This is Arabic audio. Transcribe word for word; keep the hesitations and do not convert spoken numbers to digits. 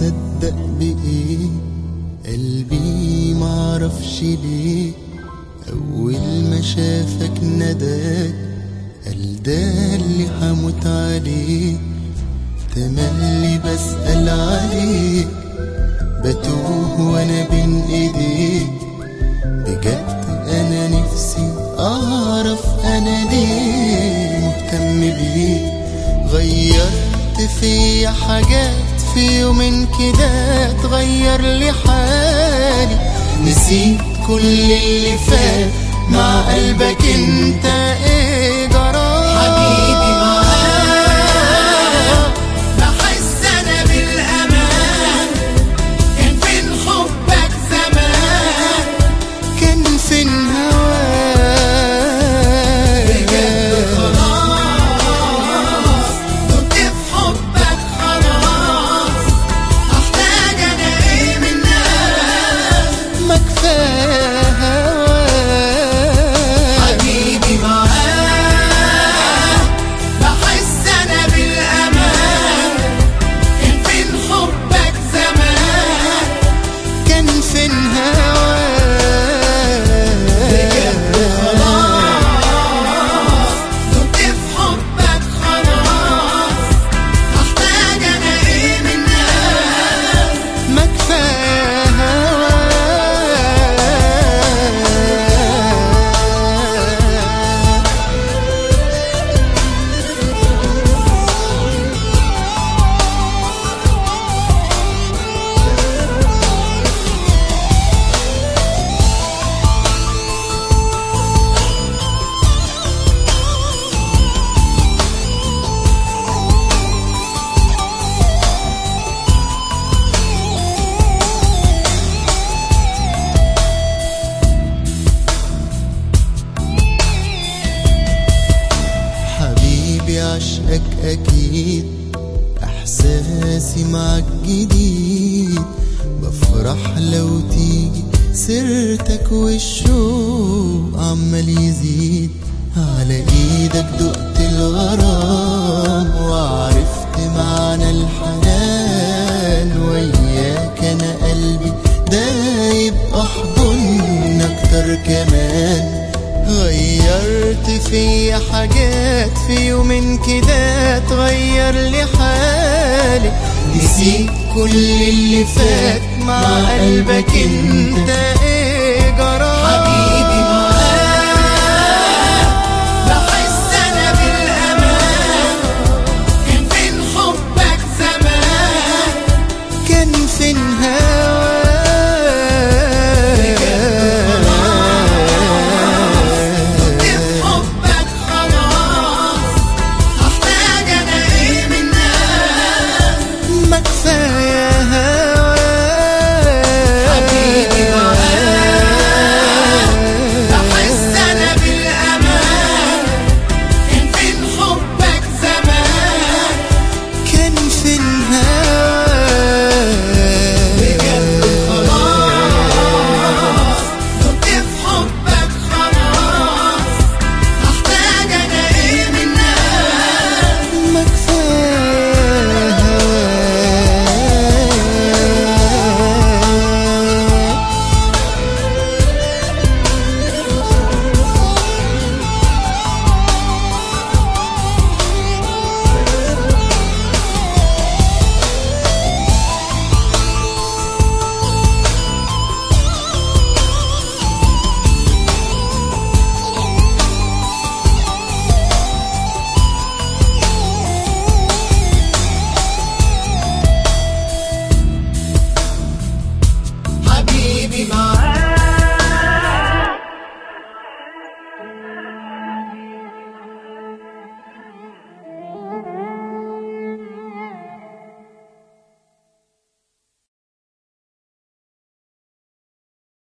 صدق بإيه قلبي معرفش ليه أول ما شافك نداك قال ده اللي هموت عليه. تملي بسأل عليك بتوه وانا بين ايديك بجد انا نفسي اعرف انا ليه مهتم بيك. غيرت في حاجات في يومين كده تغير لي حالي نسيت كل اللي فات مع قلبك انت ايه جرى حبيبي معاك بحس انا بالامان. كان فين حبك زمان كان فين هواك بجد خلاص دمت في حبك خلاص. احتاج انا ايه منك ما كفايه هواك. حبيبي معاك بحس انا بالامان. كان فين حبك زمان كان فين هواك بجد خلاص دمت في حبك خلاص. احتاج انا ايه منك ما كفايه هواك. حبيبي عشقك أكيد إحساسي معك جديد. بفرح لو تيجي سيرتك والشوق عمال يزيد. على إيدك دقت الغرام وعرفت معنى الحنان. وياك أنا قلبي دايب أحضن أكتر كمان. غيرت في حاجات في يومين كده تغير لي حالي نسيت كل اللي فات مع قلبك انت